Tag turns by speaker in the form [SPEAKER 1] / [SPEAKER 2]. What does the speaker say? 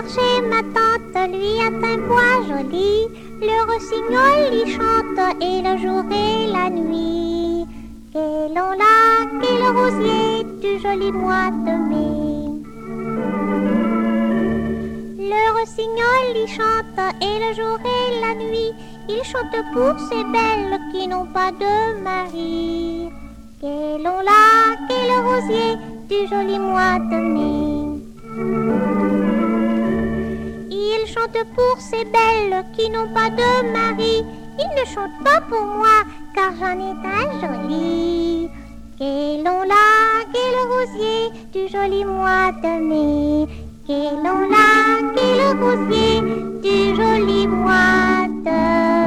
[SPEAKER 1] chercher ma tante, lui a un bois joli. Le rossignol y chante et le jour et la nuit. Quel long lac et le rosier du joli mois de mai. Le rossignol y chante et le jour et la nuit. Il chante pour ces belles qui n'ont pas de mari. Quel long lac et le rosier du joli mois de mai. Il chante pour ces belles qui n'ont pas de mari. Il ne chante pas pour moi car j'en ai un joli. Quel long lac et le rosier du joli mois de mai. Quel long lac et le rosier du joli mois de mai.